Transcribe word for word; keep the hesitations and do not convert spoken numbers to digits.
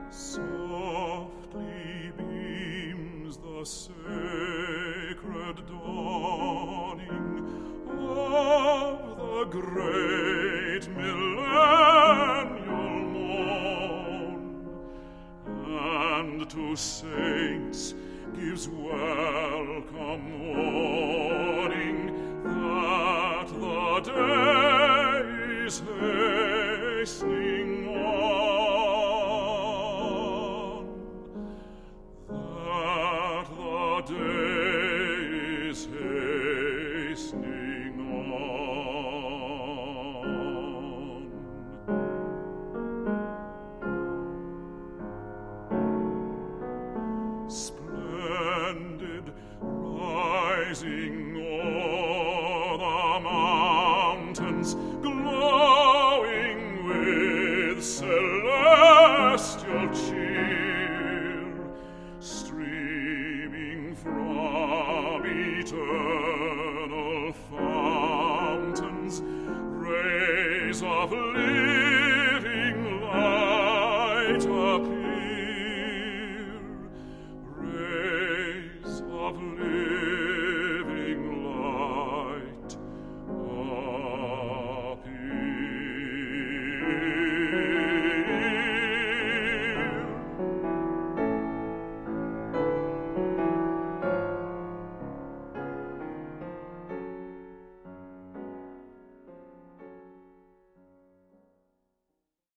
Softly beams the sacred dawning of the great millennial morn, and to saints gives welcome warning that the day is hastening on, that the day is hastening on. Splendid, rising o'er the mountains, glowing with celestial cheer, streaming from eternal fountains, rays of living light appear.